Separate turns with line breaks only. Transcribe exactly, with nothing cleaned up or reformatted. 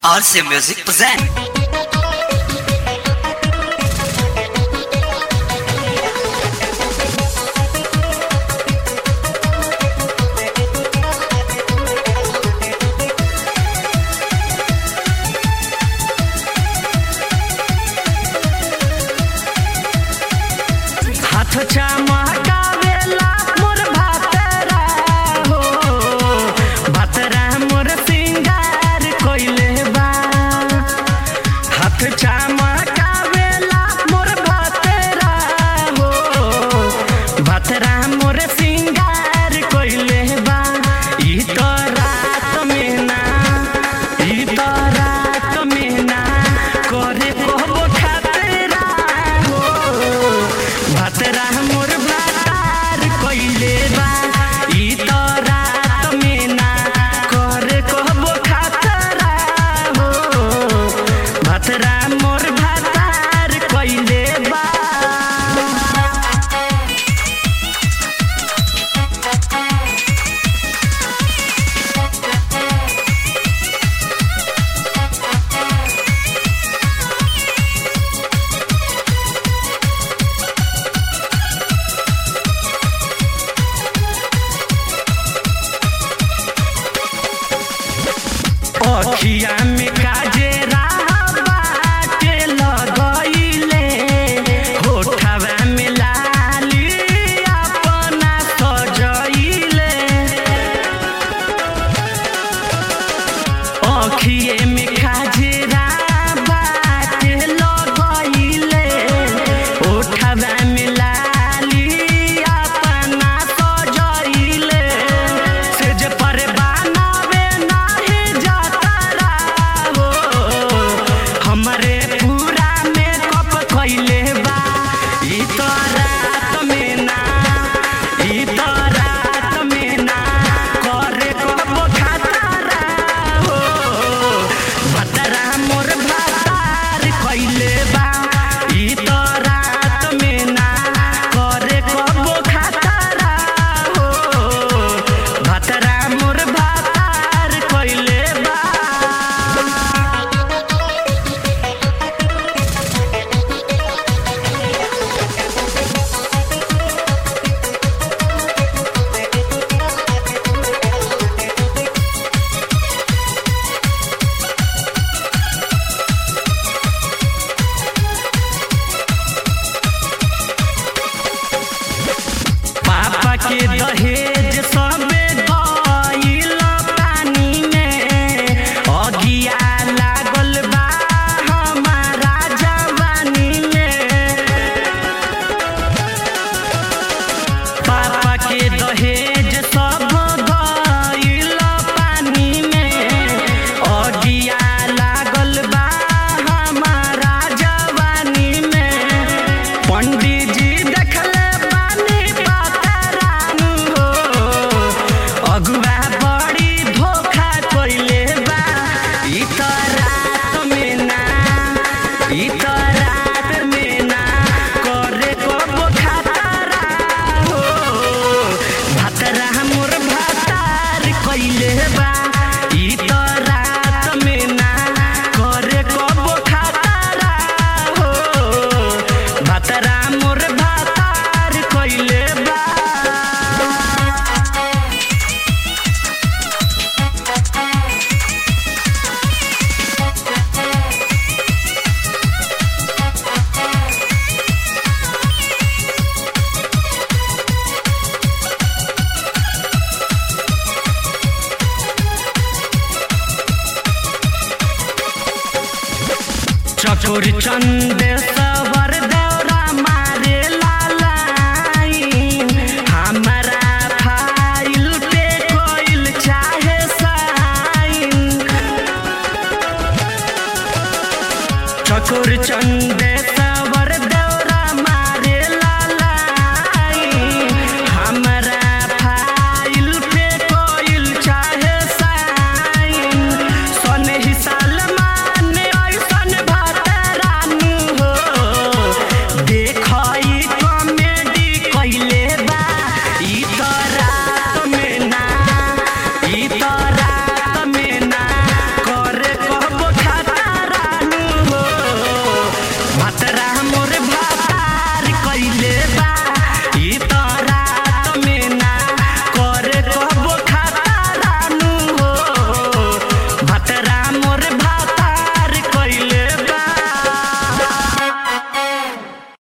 R C Music present.
चमकावेला मोर भातरा हो भातरा मोर सिंगार कोइले बा हाथ चमकावेला मोर भातरा हो भातरा मोर सिंगार कोइले बा ई तो रात में ना ई तो रात में ना करे कहबो खातरा हो भातरा मोर भातार कोइले बा ई तो रात में ना करे कहबो खातरा हो भातरा मोर भातार कोइले बा। अखिया में काजरा बाटे लगइले होठवा में लाली अपना सजइले अखिए में काजरा बाटे लगइले होठवा में लाली अपना सजइले सेज पर बनावे नाही जातरा हो हमरे पूरा मेकअप कइले बा ई तो रात में ना ई तो रात में ना करे कहबो खातरा हो भातरा मोर भातार कइले बा ई तो रात में ना करे कहबो खातरा हो भातरा मोर भातार कइले बा। पापा के दहेज सबे गइल पानी में अगिया लागल बा हमारा जवानी में पापा के दहेज सब गइल पानी में अगिया लागल बा हमारा जवानी में पंडित जी देखले बानी पातरान हो अगुआ बड़ी धोखा कइले बा ई तो रात में ना ई तो रात में ना करे कहबो खातरा हो भातरा मोर भातार कइले बा ई तो रात में ना करे कहबो खातरा हो भातरा मोर भातार कइले बा। चकोर चंदे सवर दौरा मारे लालाई हमारा फाइल पे कोइल चाहे साइन चकोर चंदे